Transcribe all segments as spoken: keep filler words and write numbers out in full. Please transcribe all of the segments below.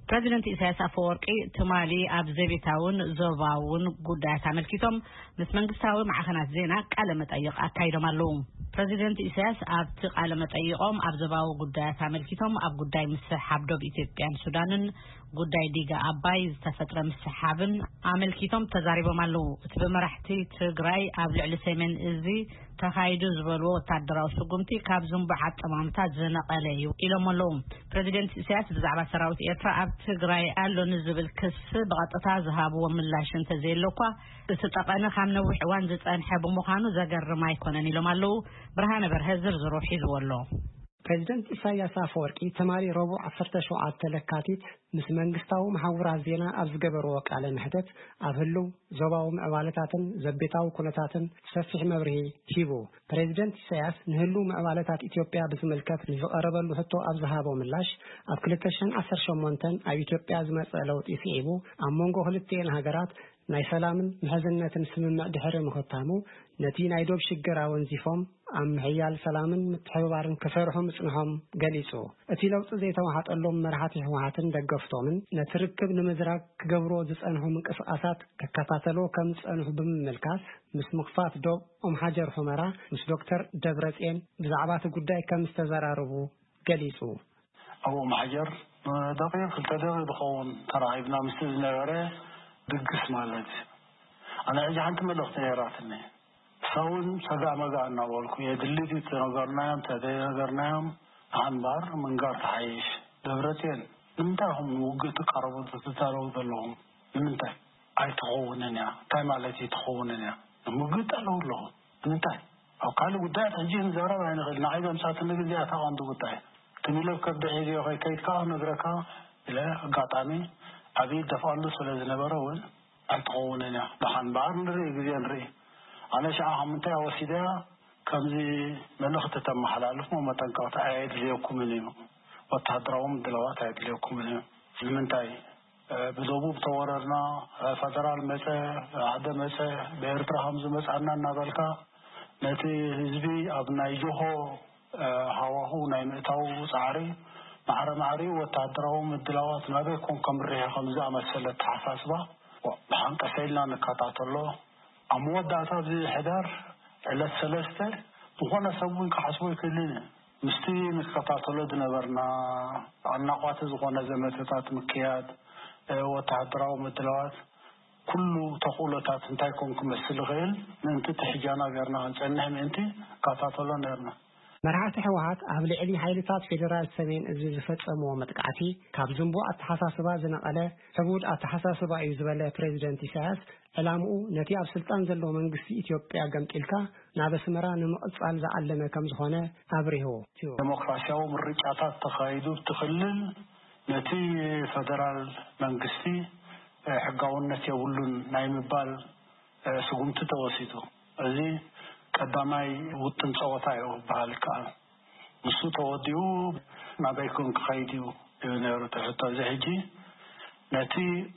ፕሬዚደንት ኢሳያስ አፈወርቂ ትማሊ ኣብ ዘቢታውን ዞባውን ጉዳያት አመልኪቶም ምስ መንግስታዊ ማዕከናት ዜና ቃለ መጠይቅ አካይዶም ኣለው። ፕሬዚደንት ኢሳያስ ኣብቲ ቃለ መጠይቆም ኣብ ዞባዊ ጉዳያት አመልኪቶም ኣብ ጉዳይ ምስሓብ ዶብ ኢትዮጵያን ሱዳንን ጉዳይ ዲጋ አባይ ዝተፈጥረ ምስሓብን አመልኪቶም ተዛሪቦም ኣለው። እቲ በመራሕቲ ትግራይ ኣብ ልዕሊ ሰሜን እዚ ተኻይዱ ዝበልዎ ወታደራዊ ስጉምቲ ካብ ዝንባዕ አጠማምታ ዝነቐለ እዩ ኢሎም ኣለው። ፕሬዚደንት ኢሳያስ ብዛዕባ ሰራዊት ኤርትራ ኣብ ትግራይ ኣሎ ንዝብል ክስ ብቐጥታ ዝሃብዎ ምላሽ እንተዘይለኳ እቲ ጠቐነ ካብ ነዊሕ እዋን ዝጸንሐ ብምዃኑ ዘገርም ኣይኮነን ኢሎም ኣለው። ብርሃነ በርሀ ዝርዝሩ ሒዝዎ ኣሎ። ፕሬዚደንት ኢሳያስ አፈወርቂ ተማሪ ረቡዕ ዓሰርተ ሸውዓተ ለካቲት ምስ መንግስታዊ ማሕበራት ዜና ኣብ ዝገበርዎ ቃለ መሕተት ኣብ ህልው ዞባዊ ምዕባለታትን ዘቤታዊ ኩነታትን ሰፊሕ መብርሂ ሂቡ። ፕሬዚደንት ኢሳያስ ንህልው ምዕባለታት ኢትዮጵያ ብዝምልከት ዝቐረበሉ ሕቶ ኣብ ዝሃቦ ምላሽ ኣብ ክልተ ሺህ ዓሰርተ ሸሞንተ ኣብ ኢትዮጵያ ዝመጸ ለውጢ ሲዒቡ ኣብ መንጎ ክልቲአን ሃገራት ናይ ሰላምን ምሕዝነትን ስምምዕ ድሕሪ ምኽታሙ ነቲ ናይ ዶብ ሽግር ኣወንዚፎም ኣብ ምሕያል ሰላምን ምትሕብባርን ክሰርሑ ምጽንሖም ገሊጹ። እቲ ለውጢ ዘይተዋሃጠሎም መራሕቲ ህወሓትን ደገፍቶምን ነቲ ርክብ ንምዝራግ ክገብሮ ዝጸንሑ ምንቅስቓሳት ከከታተሎ ከም ዝጸንሑ ብምምልካት ምስ ምኽፋት ዶብ ኦም ሓጀር ሁመራ ምስ ዶክተር ደብረጽዮን ብዛዕባ እቲ ጉዳይ ከም ዝተዘራረቡ ገሊጹ። ኣብ ኦም ሓጀር ደቂቕ ክልተ ደቂቕ ዝኸውን ተራኺብና ምስ ዝነበረ ድግስ ማለት ኣነ ሕጂ ሓንቲ መልእኽቲ ነይራትኒ ሰውን ሰጋ መጋ እናበልኩ የድልት ተነገርናዮም ተደነገርናዮም ኣንባር መንጋር ተሓይሽ ደብረጽዮን ንምንታይ ኹም ውግእ ትቀርቡ ትዛረቡ ዘለኹም ንምንታይ ኣይትኸውንን እያ እንታይ ማለት እዩ ትኸውንን እያ ውግእ ኣለዉ ኣለኹ ንምንታይ ኣብ ካልእ ጉዳያት ሕጂ ንዘረባ ኣይንኽእል ንዓይ ዘምፃትኒ ግዜኣ ተቐንዲ ጉዳይ ትሚለብ ከብዲ ሒዝዮ ከይድካ ነግረካ ኢለ ኣጋጣሚ ዓብይ ደፋሉ ስለ ዝነበረ እውን ኣይትኸውንን እያ ብሓንባር ንርኢ ግዜ ንርኢ ኣነ ሸዓ ምንታይ ወሲዳ ከምዚ መልእኽቲ ተመሓላልፍ መጠንቀቕታ ኣየድልየኩምን እዩ ወታደራዊ ምድለዋት ኣየድልየኩምን እዩ ንምንታይ ብደቡብ ተወረርና ፌደራል መፀ ዓደ መፀ ብኤርትራ ከምዚ መፃና እናበልካ ነቲ ህዝቢ ኣብ ናይ ጆሆ ሃዋሁ ናይ ምእታው ፃዕሪ ማዕረ ማዕሪ ወታደራዊ ምድለዋት ናበይ ኮን ከምርሄ ከምዚ ኣመሰለት ተሓሳስባ ብሓንቀሰኢልና ንከታተሎ ኣብ መወዳእታ ኣብዚ ሕዳር ዕለት ሰለስተ ዝኾነ ሰብ እውን ክሓስቦ ይክእልን ምስቲ ንከታተሎ ዝነበርና ኣናቋቲ ዝኾነ ዘመተታት ምክያድ ወታደራዊ ምድለዋት ኩሉ ተኽእሎታት እንታይ ኮን ክመስል ይኽእል ምእንቲ ትሕጃና ገርና ክንፀንሕ ምእንቲ ከታተሎ ነርና። መራሕቲ ህወሓት ኣብ ልዕሊ ሓይልታት ፌደራል ሰሜን እዚ ዝፈጸምዎ መጥቃዕቲ ካብ ዝንቦ ኣተሓሳስባ ዝነቐለ ሕቡድ ኣተሓሳስባ እዩ ዝበለ ፕሬዚደንት ኢሳያስ ዕላምኡ ነቲ ኣብ ስልጣን ዘሎ መንግስቲ ኢትዮጵያ ገምጢልካ ናብ ኣስመራ ንምቕጻል ዝዓለመ ከም ዝኾነ ኣብሪሁ። ዲሞክራሲያዊ ምርጫታት ተኻይዱ ትኽልል ነቲ ፌደራል መንግስቲ ሕጋውነት የብሉን ናይ ምባል ስጉምቲ ተወሲዱ እዚ ቀዳማይ ውጥን ጸወታ እዩ ባህል ከኣል ንሱ ተወዲኡ ናበይ ኮን ክኸይድ እዩ ነይሩ ትሕቶ እዚ ሕጂ ነቲ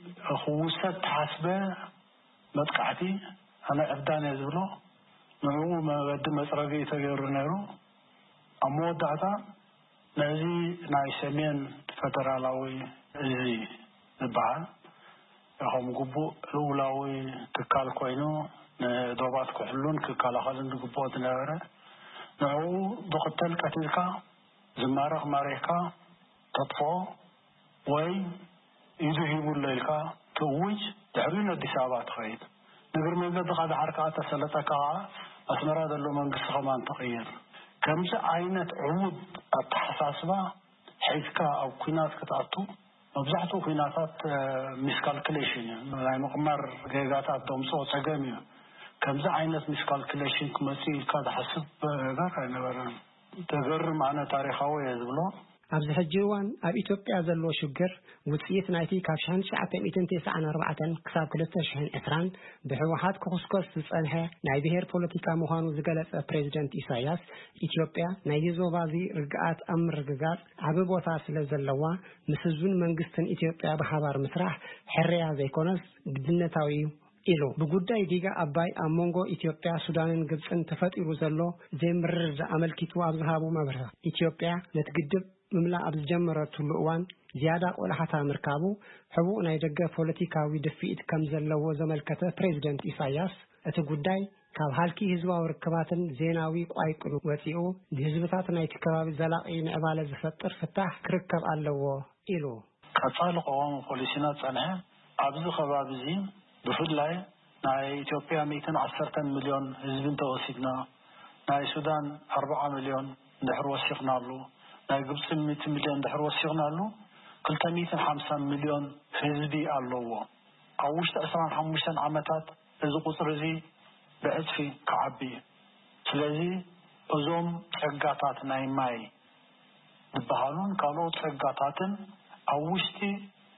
ክውሰድ ተሓስበ መጥቃዕቲ ኣነ ዕብዳን እየ ዝብሎ ንዕኡ መገዲ መፅረጊ ተገይሩ ነይሩ ኣብ መወዳእታ ነዚ ናይ ሰሜን ፌደራላዊ እዚ ዝበሃል ከም ግቡእ ልኡላዊ ትካል ኮይኑ ንዶባት ክሕሉን ክከላኸልን ዝግብኦ ዝነበረ ንዕኡ ብኽተል ቀቲልካ ዝማረኽ ማሪኽካ ተጥፍኦ ወይ ኢዱ ሂቡሎ ኢልካ ትእውጅ ድሕሪኡ ኣዲስ ኣበባ ትኸይድ ንግር መንገድኻ ድሓርካ ተሰለጠካ ኣስመራ ዘሎ መንግስቲ ኸማን ትቕይር ከምዚ ዓይነት ዕቡድ ኣተሓሳስባ ሒዝካ ኣብ ኩናት ክትኣቱ መብዛሕትኡ ኩናታት ሚስካልኩሌሽን እዩ ናይ ምቕማር ጌጋታት ደምፅኦ ፀገም እዩ ከምዚ ዓይነት ሚስካልኩሌሽን ክመፅእ ኢልካ ዝሓስብ ነገር ኣይነበረን ተገርም ኣነ ታሪኻዊ እየ ዝብሎ። ኣብዚ ሕጂ እዋን ኣብ ኢትዮጵያ ዘሎ ሽግር ውፅኢት ናይቲ ካብ ሺህ ትሽዓተ ሚእትን ትስዓን ኣርባዕተን ክሳብ ክልተ ሺህ ዕስራን ብሕወሓት ክኹስኮስ ዝፀንሐ ናይ ብሄር ፖለቲካ ምዃኑ ዝገለጸ ፕሬዚደንት ኢሳያስ ኢትዮጵያ ናይ ዞባ እዚ ርግኣት ኣብ ምርግጋፅ ዓቢ ቦታ ስለ ዘለዋ ምስ ህዝብን መንግስትን ኢትዮጵያ ብሓባር ምስራሕ ሕርያ ዘይኮነስ ግድነታዊ እዩ ኢሉ በጉዳይ ዲጋ አባይ አሞንጎ ኢትዮጵያ ሱዳንን ግብፅን ተፈጢሩ ዘሎ ዘምርር አመልኪቱ አብዝሃቡ መብራ ኢትዮጵያ ለትግድብ مملا أبز جمرة الأوان زيادة قلحة مركابو حبو نايدقى بوليتيكاوي دفئت كمزلو زملكة بريزيدنت إساياس أتقوداي ካብ halki ህዝባዊ ርክባትን ዜናዊ ቋይቅሩ ወፂኡ ህዝብታት ናይቲ ከባቢ ዘላቂ ንዕባለ ዝፈጥር ፍታሕ ክርከብ ኣለዎ ኢሉ ቀጻሊ ቆም ፖሊሲና ጸንሐ ኣብዚ ከባቢ እዚ ብፍላይ ናይ ኢትዮጵያ مئة وعشرة ሚሊዮን ህዝቢ ተወሲድና ናይ ሱዳን أربعة ሚሊዮን ድሕር ወሲኽናሉ ናይ ግብጽ مئة ሚሊዮን ድሕር ወሲኽናሉ مئتين وخمسين ሚሊዮን ህዝቢ ኣለዎ ኣብ ውሽጢ عشرين وخمسة ዓመታት እዚ ቁጽሪ እዚ بأسفي كعبي سلازي أزوم ترقاتات نايماي ببهالون كالو ترقاتاتن أوشتي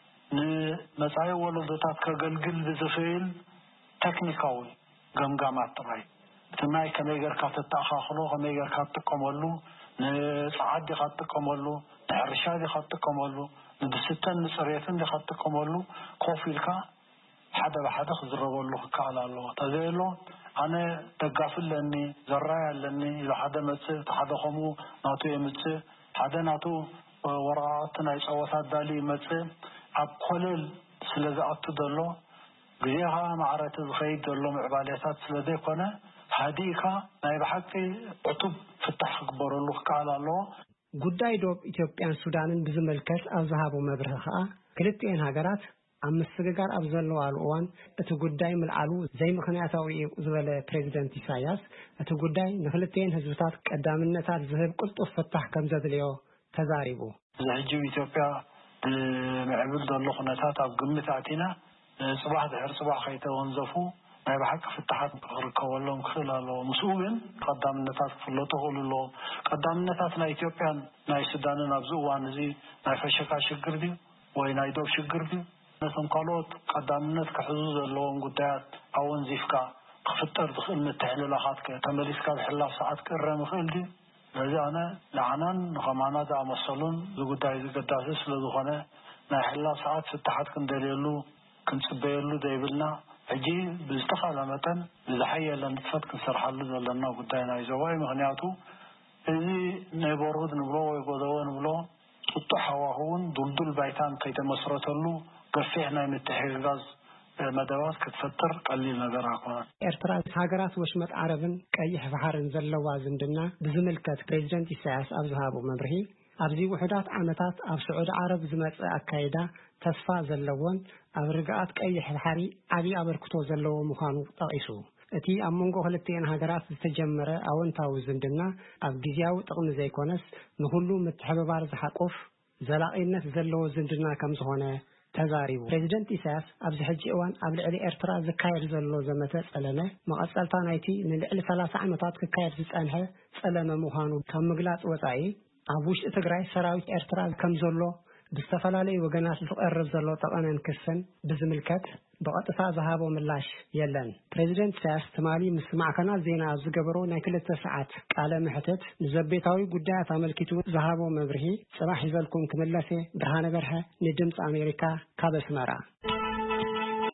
نمسايا ولدتات كغلقل بزفيل تكنيكاوي قمقامات تبعي تماي كميقر كات التأخاخلو كميقر كات تقومولو نسعاد دي خات تقومولو نحرشا دي خات تقومولو ندستان نصريتن دي خات تقومولو كوفيلكا حدا بحدا خزروا له كعلا له تزيلو أنا تقافل لأني زرايا لأني إذا حدا متى حدا خمو ناتو يمتى حدا ناتو وراءتنا يسوسات دالي متى أبقلل سلذا أتدلو غيرها معرة الخير دلو معباليات سلذا كنا هديكا نايب حقي عطب فتح كبر له كعلا له ጉዳይ ዶብ ኢትዮጵያን ሱዳንን ብዝመልከት ኣብ ዝሃቦ መብርህ ኸኣ ክልቲአን ሃገራት ኣብ ምስግጋር ኣብ ዘለዎ እዋን እቲ ጉዳይ ምልዓሉ ዘይ ምኽንያታዊ ዝበለ ፕሬዝዳንት ኢሳያስ እቲ ጉዳይ ንኽልቲአን ህዝብታት ቀዳምነታት ዝህብ ቁልጡፍ ፍታሕ ከም ዘድልዮ ተዛሪቡ ዝሕጂ ኢትዮጵያ ምዕብል ዘሎ ኩነታት ኣብ ግምት ኣቲና ጽባሕ ድሕር ጽባሕ ከይተወንዘፉ ናይ ብሓቂ ፍታሓት ክርከበሎም ክኽእል ኣለዎ ምስኡ ግን ቀዳምነታት ክፍለጡ ክእልሎ ቀዳምነታት ናይ ኢትዮጵያን ናይ ሱዳንን ኣብዚ እዋን እዚ ናይ ፈሸካ ሽግር ድዩ ወይ ናይ ዶብ ሽግር ድዩ نسم قالوت قدامنت كحزوز اللون قدات أون زيفكا خفتر دخل متحلل أخاتك تمليسك بحلاف ساعتك الرم خلدي لذي أنا لعنان غمانا دا مصلون ذو قداي ذو قداسس لذوخنا نا حلاف ساعت فتحات كن دليلو كن سبيلو دايبلنا عجي بزتخال متن بزحية لنتفت كن سرحلو ذلنا قداينا يزواي مغنياتو إذي نيبورود نبلو ويقودوا نبلو تطحواهون دلدل بايتان كيت مسرطلو قفعنا متحيل غاز مدوات كتفتر قليل نظر عقوان إرترا هاجرات وشمت عربن كأي بحرن زلوا زندنا بزملكة بريزيدنت إساياس أبزهاب ومبرهي أبزي وحدات عمتات أب سعود عرب زمت أكايدا تصفى زلوان أبرقات كأي بحري عبي أبركتو زلوا مخانو طائسو أتي أمونغو هلتين هاجرات تجمر أو انتاو زندنا أب جزياو تقن زي كونس نهلو متحبب بارز حقوف زلاقينة زلوا زندنا كم زهونه تزاريبو بريزيدنت إساياس أبز حج إوان أبل علي إرترا زكاير زلو زمتة سألنا مقصلتا نايتي نلعل ثلاثة عمتات كاير زسألها سألنا مهانو كم مقلات وطعي أبوش إتقراي سراويت إرترا كم زلو بستفلالي وقناس الفقرب زلو طبعا نكسن بزملكت بقطفا ذهابو ملاش يلن بريزيدنت إساياس تمالي مسمع كنا زينا زقبرو ناكلة ساعات قال محتت نزبيتاوي قدات عملكتو ذهابو مبرهي صباح يزالكم كملاسي برهان برها ندمت أمريكا كابس مرا